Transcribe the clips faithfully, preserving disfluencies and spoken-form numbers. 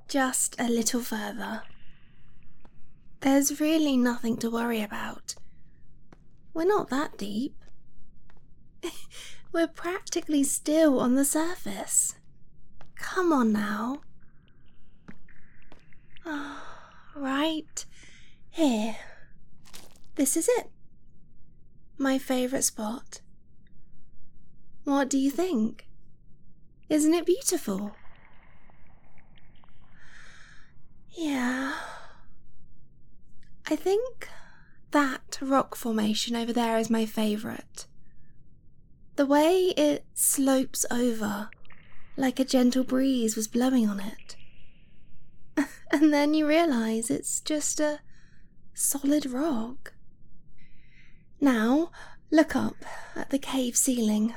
just a little further. There's really nothing to worry about. We're not that deep. We're practically still on the surface. Come on now. Oh, right here. This is it. My favourite spot. What do you think? Isn't it beautiful? Yeah. I think that rock formation over there is my favourite. The way it slopes over, like a gentle breeze was blowing on it. And then you realise it's just a solid rock. Now, look up at the cave ceiling.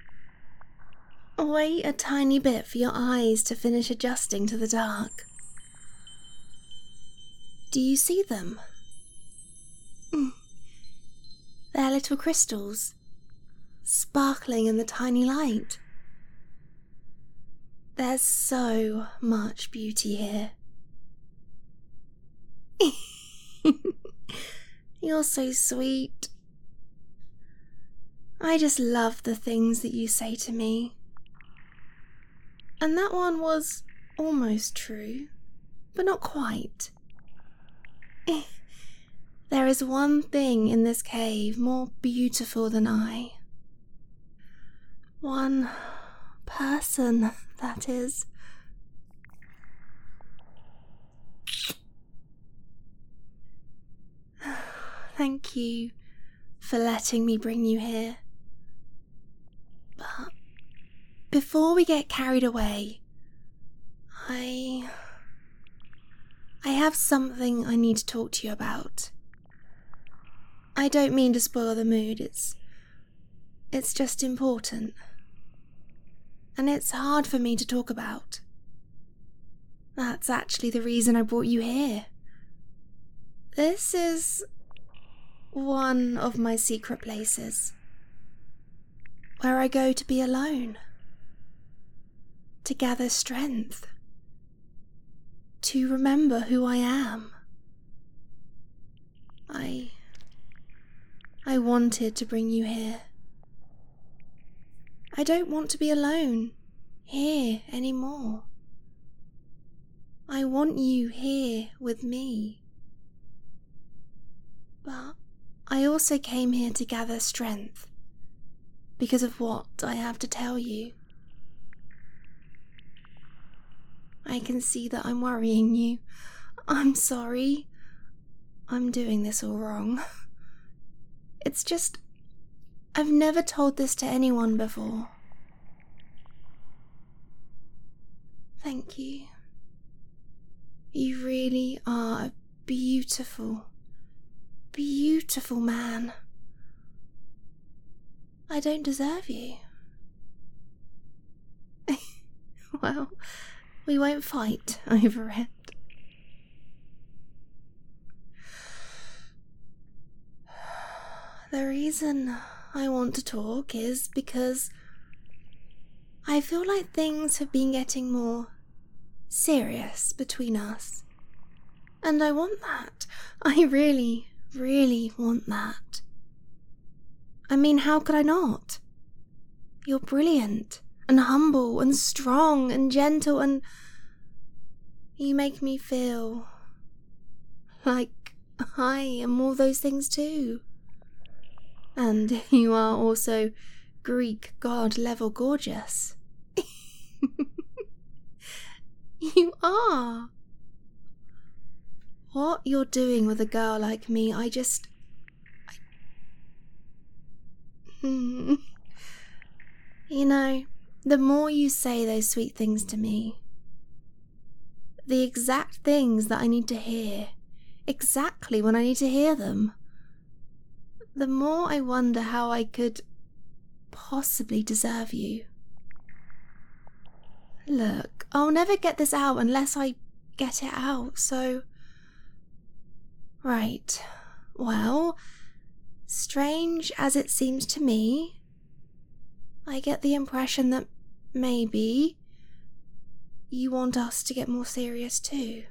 Wait a tiny bit for your eyes to finish adjusting to the dark. Do you see them? Mm. They're little crystals, sparkling in the tiny light. There's so much beauty here. You're so sweet. I just love the things that you say to me. And that one was almost true, but not quite. There is one thing in this cave more beautiful than I. One person, that is. Thank you for letting me bring you here. But before we get carried away, I... I have something I need to talk to you about. I don't mean to spoil the mood, it's... it's just important. And it's hard for me to talk about. That's actually the reason I brought you here. This is one of my secret places, where I go to be alone, to gather strength, to remember who I am. I... I wanted to bring you here. I don't want to be alone here anymore. I want you here with me. But I also came here to gather strength because of what I have to tell you. I can see that I'm worrying you. I'm sorry. I'm doing this all wrong. It's just, I've never told this to anyone before. Thank you. You really are a beautiful, beautiful man. I don't deserve you. Well, we won't fight over it. The reason I want to talk is because I feel like things have been getting more serious between us. And I want that. I really, really want that. I mean, how could I not? You're brilliant and humble and strong and gentle, and you make me feel like I am all those things too. And you are also Greek god level gorgeous. You are. What you're doing with a girl like me, I just... I... Hmm. You know, the more you say those sweet things to me, the exact things that I need to hear, exactly when I need to hear them, the more I wonder how I could possibly deserve you. Look, I'll never get this out unless I get it out, so... Right, well, strange as it seems to me, I get the impression that maybe you want us to get more serious too.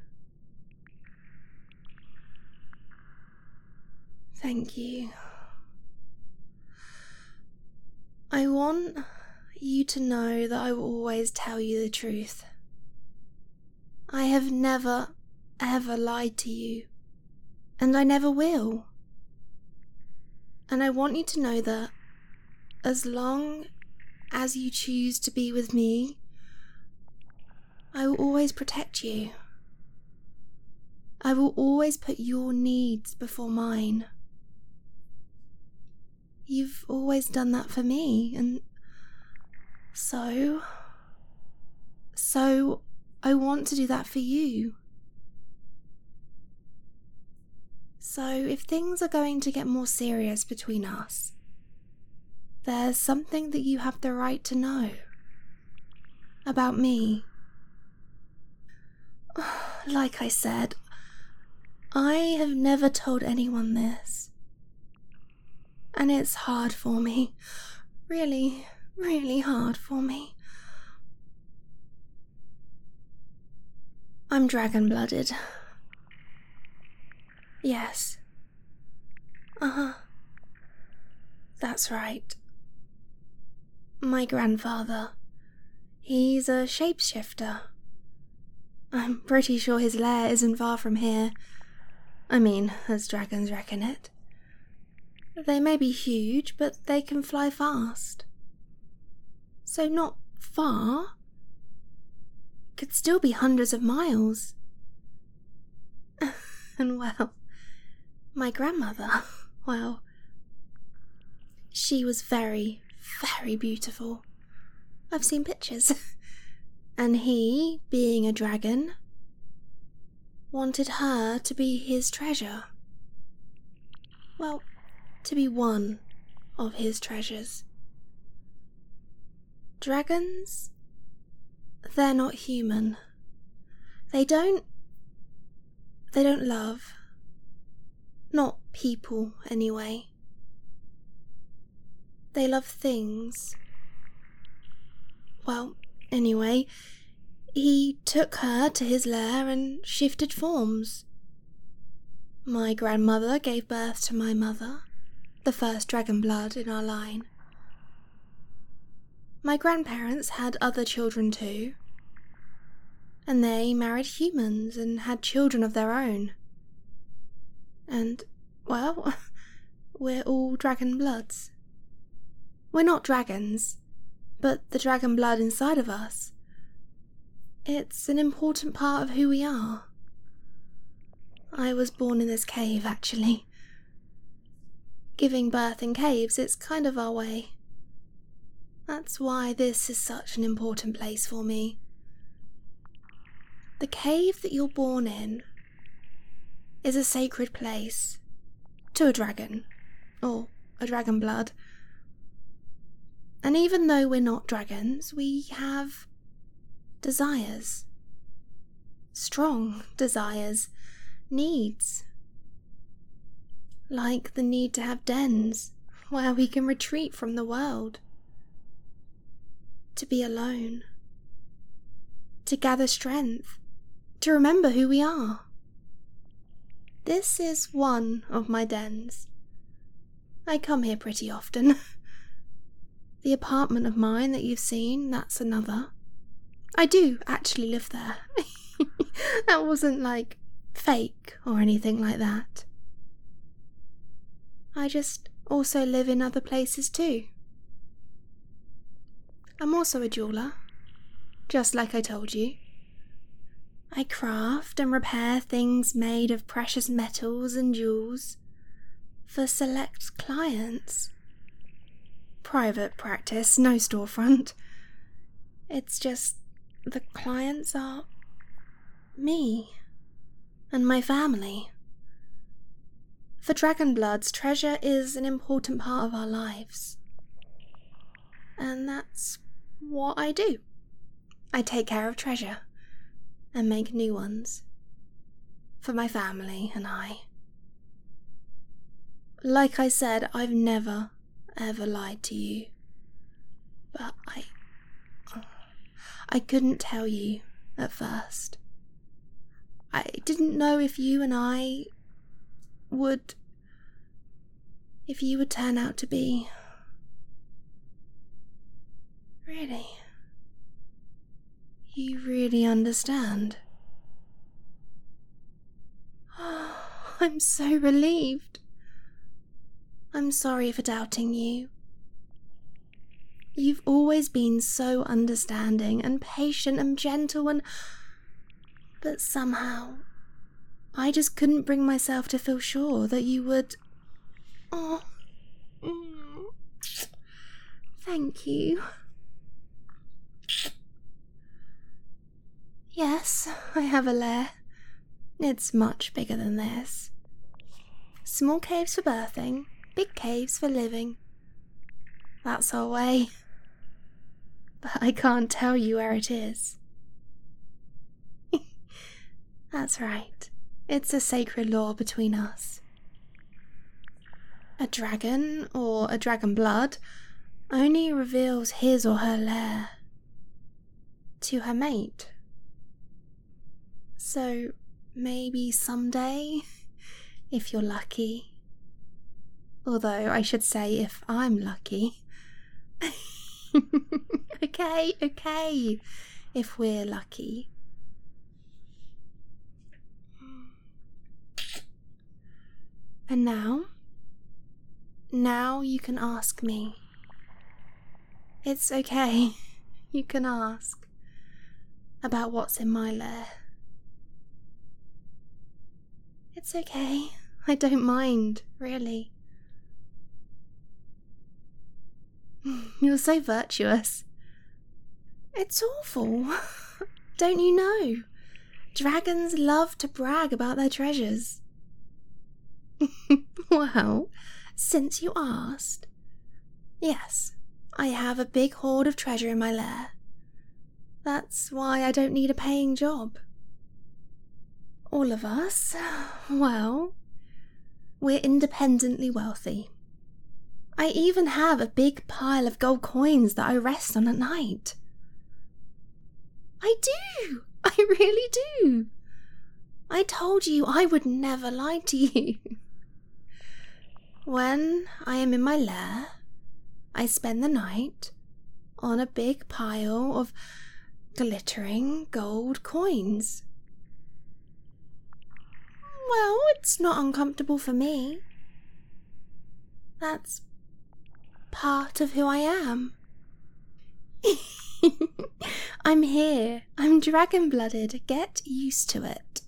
Thank you. I want you to know that I will always tell you the truth. I have never, ever lied to you, and I never will. And I want you to know that as long as you choose to be with me, I will always protect you. I will always put your needs before mine. You've always done that for me, and so, so I want to do that for you. So if things are going to get more serious between us, there's something that you have the right to know about me. Like I said, I have never told anyone this. And it's hard for me. Really, really hard for me. I'm dragon-blooded. Yes. Uh-huh. That's right. My grandfather. He's a shapeshifter. I'm pretty sure his lair isn't far from here. I mean, as dragons reckon it. They may be huge, but they can fly fast. So not far. Could still be hundreds of miles. And well, my grandmother, well, she was very, very beautiful. I've seen pictures. And he, being a dragon, wanted her to be his treasure. Well, to be one of his treasures. Dragons, they're not human. They don't... They don't love. Not people, anyway. They love things. Well, anyway, he took her to his lair and shifted forms. My grandmother gave birth to my mother, the first dragon blood in our line. My grandparents had other children too, and they married humans and had children of their own. And, well, we're all dragon bloods. We're not dragons, but the dragon blood inside of us. It's an important part of who we are. I was born in this cave, actually. Giving birth in caves, it's kind of our way. That's why this is such an important place for me. The cave that you're born in is a sacred place to a dragon, or a dragon blood. And even though we're not dragons, we have desires. Strong desires. Needs. Like the need to have dens where we can retreat from the world. To be alone. To gather strength. To remember who we are. This is one of my dens. I come here pretty often. The apartment of mine that you've seen, that's another. I do actually live there. That wasn't like fake or anything like that. I just also live in other places too. I'm also a jeweler, just like I told you. I craft and repair things made of precious metals and jewels for select clients. Private practice, no storefront. It's just the clients are me and my family. For Dragonbloods, treasure is an important part of our lives. And that's what I do. I take care of treasure and make new ones for my family and I. Like I said, I've never, ever lied to you. But I... I couldn't tell you at first. I didn't know if you and I would... if you would turn out to be... Really? You really understand? Oh, I'm so relieved. I'm sorry for doubting you. You've always been so understanding and patient and gentle and... But somehow, I just couldn't bring myself to feel sure that you would... Oh, mm. Thank you. Yes, I have a lair. It's much bigger than this. Small caves for birthing, big caves for living. That's our way. But I can't tell you where it is. That's right. It's a sacred law between us. A dragon, or a dragon blood, only reveals his or her lair to her mate. So, maybe someday, if you're lucky. Although I should say if I'm lucky. okay, okay, if we're lucky. And now? Now you can ask me. It's okay, you can ask about what's in my lair. It's okay, I don't mind, really. You're so virtuous. It's awful. Don't you know? Dragons love to brag about their treasures. Well, since you asked, yes, I have a big hoard of treasure in my lair. That's why I don't need a paying job. All of us, well, we're independently wealthy. I even have a big pile of gold coins that I rest on at night. I do! I really do! I told you I would never lie to you. When I am in my lair, I spend the night on a big pile of glittering gold coins. Well, it's not uncomfortable for me. That's part of who I am. I'm here. I'm dragon-blooded. Get used to it.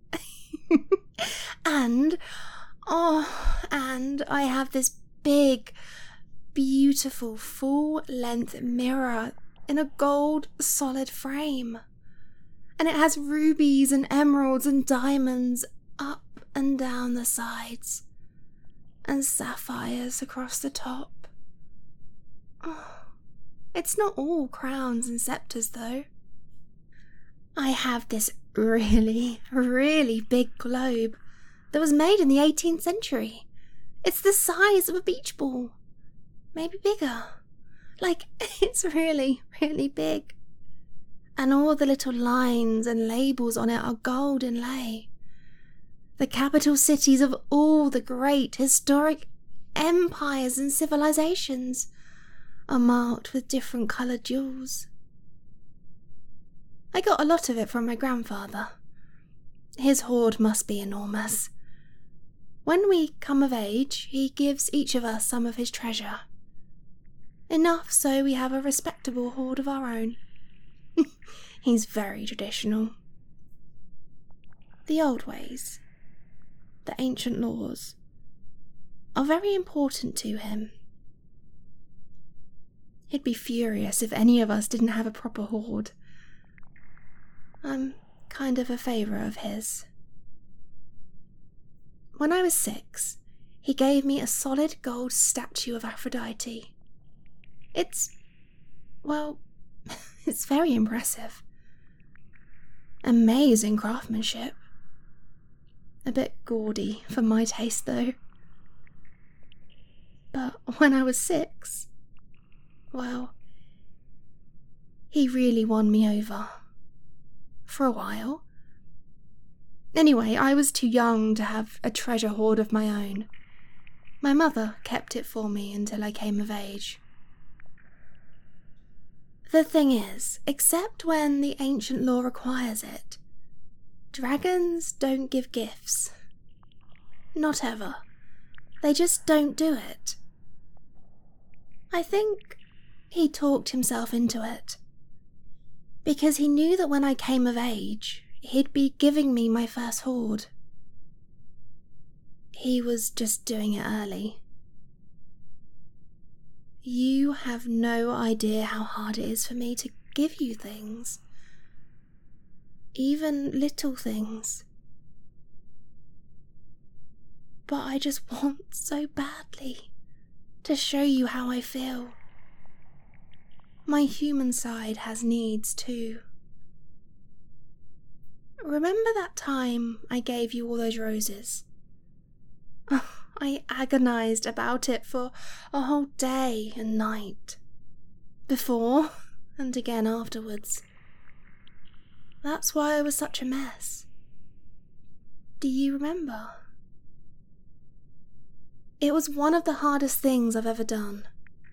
and, oh, and I have this big, beautiful, full-length mirror in a gold solid frame. And it has rubies and emeralds and diamonds up and down the sides, and sapphires across the top. Oh, it's not all crowns and sceptres, though. I have this really, really big globe that was made in the eighteenth century. It's the size of a beach ball, maybe bigger. Like, it's really, really big. And all the little lines and labels on it are gold inlay. The capital cities of all the great historic empires and civilizations are marked with different coloured jewels. I got a lot of it from my grandfather. His hoard must be enormous. When we come of age, he gives each of us some of his treasure. Enough so we have a respectable hoard of our own. He's very traditional. The old ways, the ancient laws, are very important to him. He'd be furious if any of us didn't have a proper hoard. I'm kind of a favourite of his. When I was six, he gave me a solid gold statue of Aphrodite. It's, well, it's very impressive. Amazing craftsmanship. A bit gaudy for my taste, though. But when I was six, well, he really won me over. for a while. Anyway, I was too young to have a treasure hoard of my own. My mother kept it for me until I came of age. The thing is, except when the ancient law requires it, dragons don't give gifts. Not ever. They just don't do it. I think he talked himself into it, because he knew that when I came of age, he'd be giving me my first hoard. He was just doing it early. You have no idea how hard it is for me to give you things. Even little things. But I just want so badly to show you how I feel. My human side has needs too. Remember that time I gave you all those roses? Oh, I agonized about it for a whole day and night. Before and again afterwards. That's why I was such a mess. Do you remember? It was one of the hardest things I've ever done.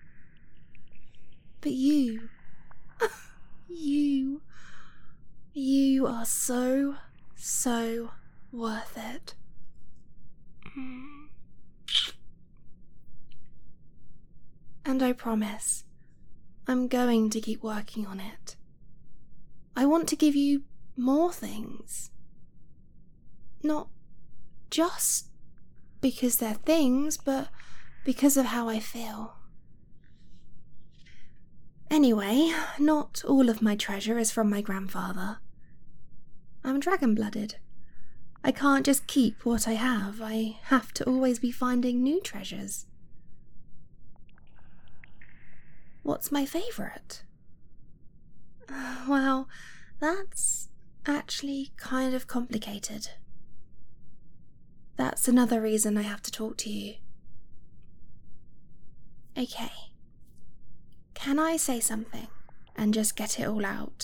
But you, you, you are so, so worth it. And I promise, I'm going to keep working on it. I want to give you more things. Not just because they're things, but because of how I feel. Anyway, not all of my treasure is from my grandfather. I'm dragon-blooded. I can't just keep what I have. I have to always be finding new treasures. What's my favourite? Well, that's actually kind of complicated. That's another reason I have to talk to you. Okay. Can I say something and just get it all out?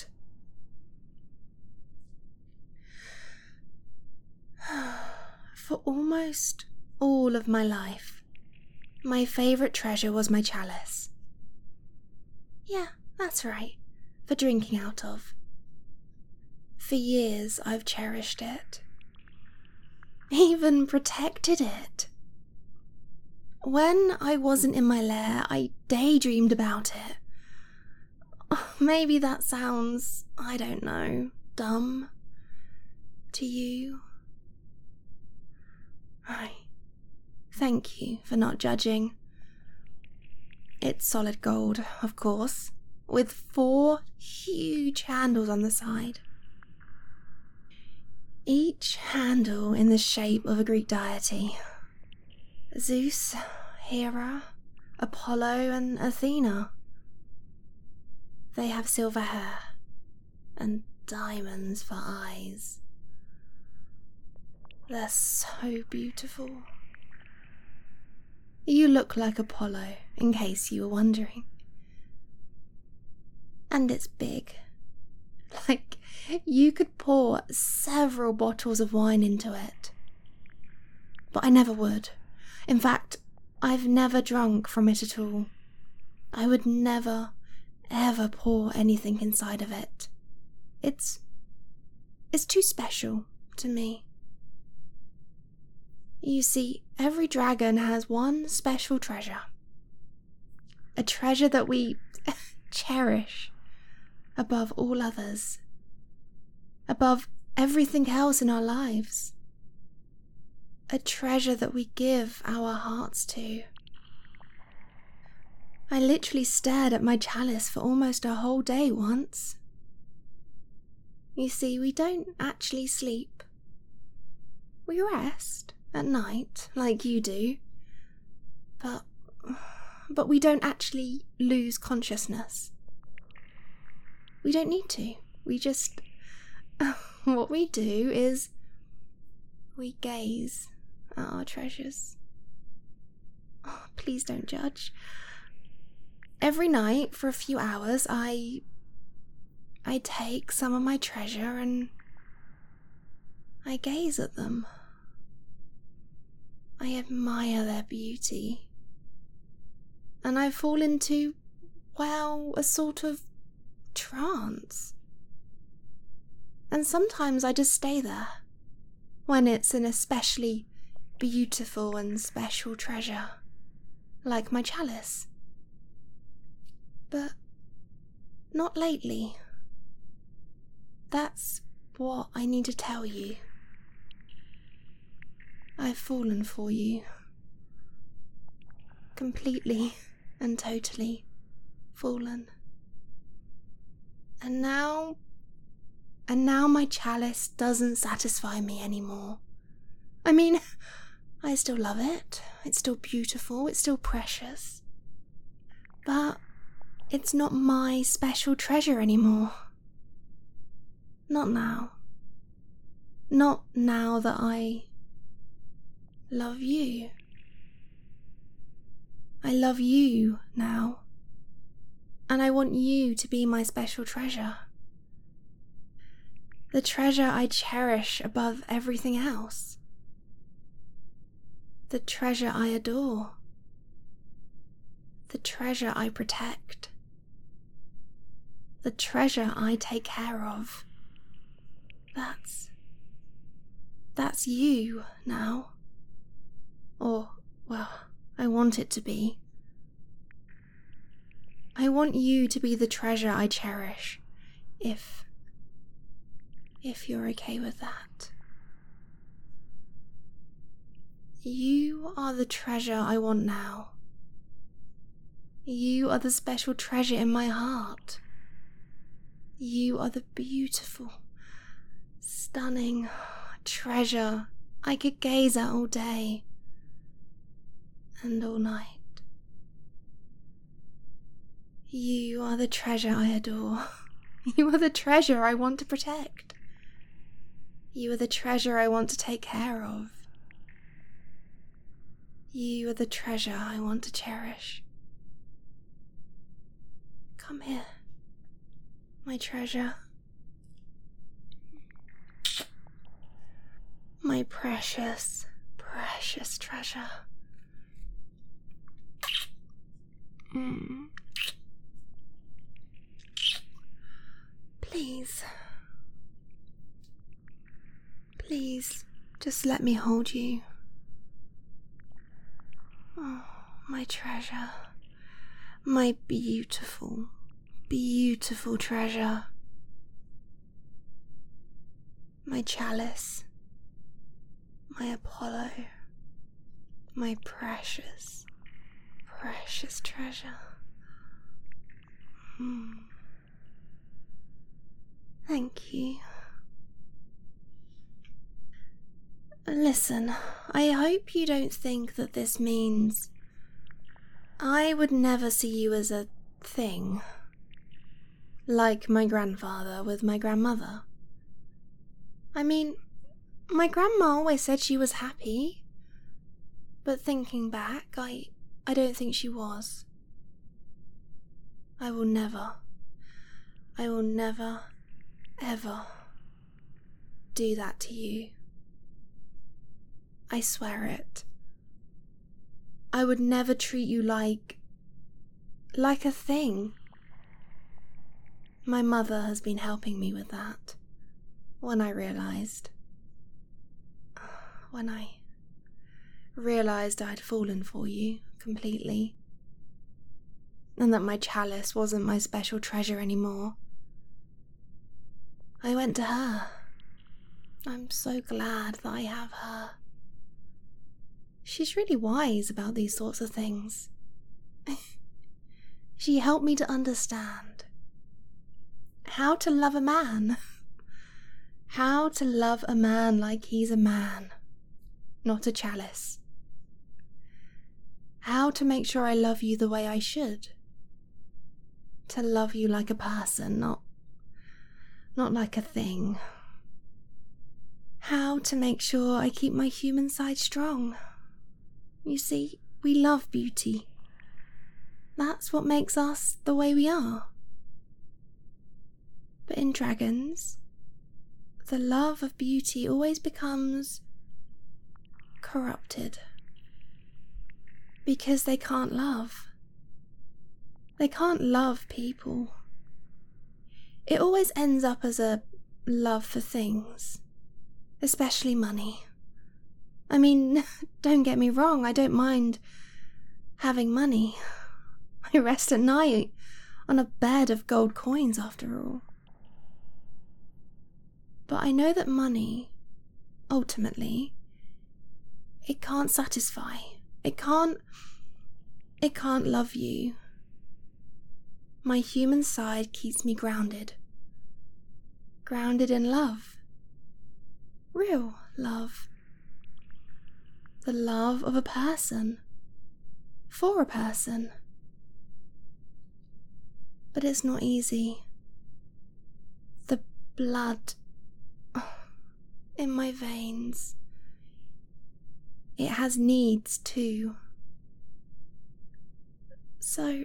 For almost all of my life, my favourite treasure was my chalice. Yeah, that's right, for drinking out of. For years I've cherished it. Even protected it. When I wasn't in my lair, I daydreamed about it. Oh, maybe that sounds, I don't know, dumb to you. Right. Thank you for not judging. It's solid gold, of course, with four huge handles on the side. Each handle in the shape of a Greek deity. Zeus, Hera, Apollo and Athena. They have silver hair and diamonds for eyes. They're so beautiful. You look like Apollo, in case you were wondering. And it's big. Like, you could pour several bottles of wine into it. But I never would. In fact, I've never drunk from it at all. I would never, ever pour anything inside of it. It's... it's too special to me. You see, every dragon has one special treasure. A treasure that we cherish above all others. Above everything else in our lives. A treasure that we give our hearts to. I literally stared at my chalice for almost a whole day once. You see, we don't actually sleep. We rest at night, like you do. But, but we don't actually lose consciousness. We don't need to. We just... what we do is... we gaze at our treasures. Oh, please don't judge. Every night, for a few hours, I... I take some of my treasure and I gaze at them. I admire their beauty. And I fall into, well, a sort of trance. And sometimes I just stay there, when it's an especially beautiful and special treasure, like my chalice. But not lately. That's what I need to tell you. I've fallen for you. Completely and totally fallen. And now, and now my chalice doesn't satisfy me anymore. I mean, I still love it. It's still beautiful. It's still precious. But it's not my special treasure anymore. Not now. Not now that I love you. I love you now. And I want you to be my special treasure. The treasure I cherish above everything else. The treasure I adore. The treasure I protect. The treasure I take care of. That's... That's you now. Or, well, I want it to be. I want you to be the treasure I cherish, if... if you're okay with that. You are the treasure I want now. You are the special treasure in my heart. You are the beautiful, stunning treasure I could gaze at all day and all night. You are the treasure I adore. You are the treasure I want to protect. You are the treasure I want to take care of. You are the treasure I want to cherish. Come here, my treasure. My precious, precious treasure. Mm. Please. Please, just let me hold you. Oh, my treasure. My beautiful, beautiful treasure. My chalice. My Apollo. My precious, precious treasure. Hmm. Thank you. Listen, I hope you don't think that this means I would never see you as a thing, like my grandfather with my grandmother. I mean, my grandma always said she was happy, but thinking back, I, I don't think she was. I will never, I will never, ever do that to you. I swear it. I would never treat you like... like a thing. My mother has been helping me with that. When I realised... When I realised I'd fallen for you completely. And that my chalice wasn't my special treasure anymore. I went to her. I'm so glad that I have her. She's really wise about these sorts of things. She helped me to understand how to love a man. How to love a man like he's a man, not a chalice. How to make sure I love you the way I should. To love you like a person, not, not like a thing. How to make sure I keep my human side strong. You see, we love beauty. That's what makes us the way we are. But in dragons, the love of beauty always becomes corrupted. Because they can't love. They can't love people. It always ends up as a love for things, especially money. I mean, don't get me wrong, I don't mind having money. I rest at night on a bed of gold coins after all. But I know that money, ultimately, it can't satisfy. It can't, it can't love you. My human side keeps me grounded. Grounded in love. Real love. The love of a person. For a person. But it's not easy. The blood in my veins. It has needs too. So,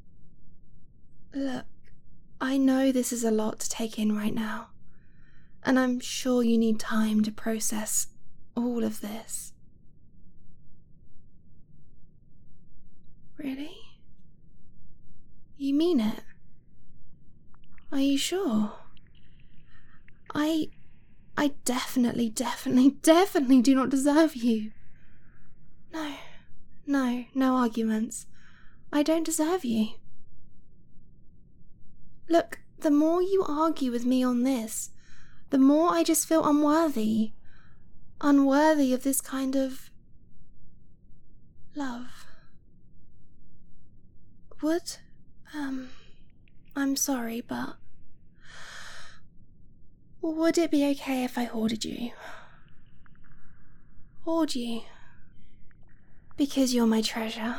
look, I know this is a lot to take in right now, and I'm sure you need time to process all of this. Really? You mean it? Are you sure? I... I definitely, definitely, definitely do not deserve you. No, no, no arguments. I don't deserve you. Look, the more you argue with me on this, the more I just feel unworthy. Unworthy of this kind of love. Would, um, I'm sorry, but would it be okay if I hoarded you? Hoard you? Because you're my treasure.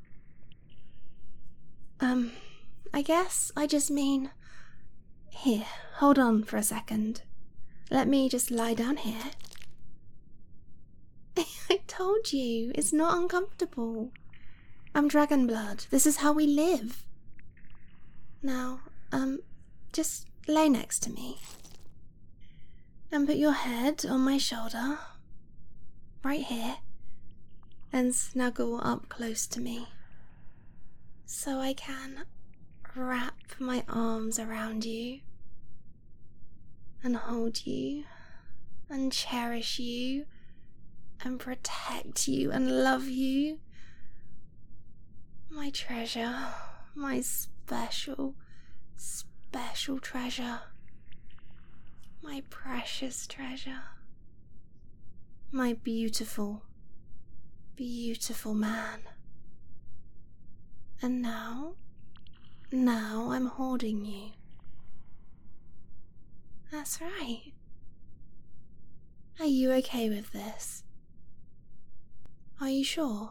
Um, I guess I just mean... Here, hold on for a second. Let me just lie down here. I told you, it's not uncomfortable. I'm dragon blood. This is how we live. Now, um, just lay next to me. And put your head on my shoulder. Right here. And snuggle up close to me. So I can wrap my arms around you. And hold you. And cherish you. And protect you and love you. My treasure. My special, special treasure. My precious treasure. My beautiful, beautiful man. And now, now I'm holding you. That's right. Are you okay with this? Are you sure?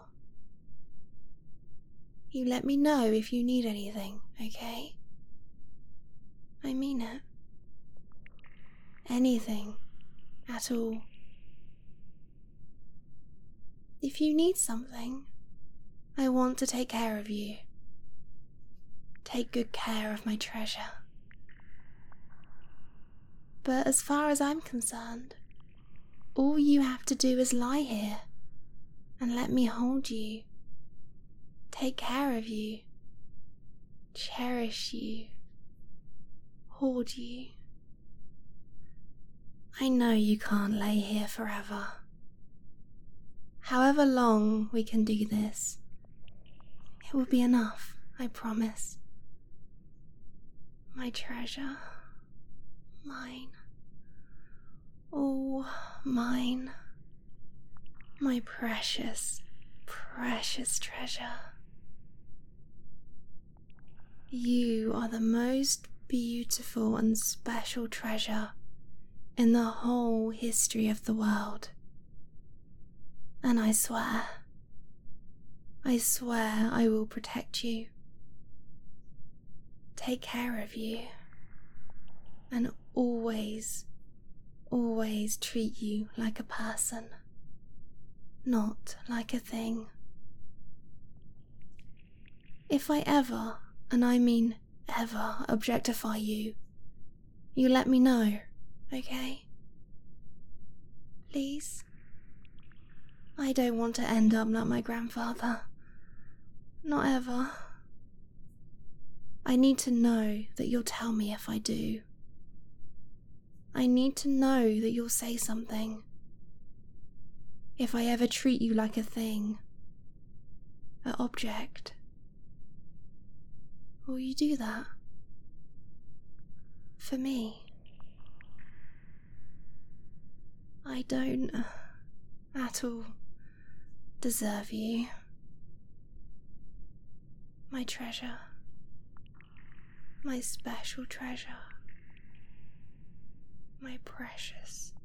You let me know if you need anything, okay? I mean it. Anything at all. If you need something, I want to take care of you. Take good care of my treasure. But as far as I'm concerned, all you have to do is lie here and let me hold you, take care of you, cherish you, hold you. I know you can't lay here forever. However long we can do this, it will be enough, I promise. My treasure, mine, all mine, my precious, precious treasure. You are the most beautiful and special treasure in the whole history of the world. And I swear, I swear I will protect you, take care of you, and always, always treat you like a person, not like a thing. If I ever, and I mean ever, objectify you, you let me know, okay? Please? I don't want to end up like my grandfather. Not ever. I need to know that you'll tell me if I do. I need to know that you'll say something. If I ever treat you like a thing, an object, will you do that? For me? I don't at all deserve you. My treasure. My special treasure. My precious.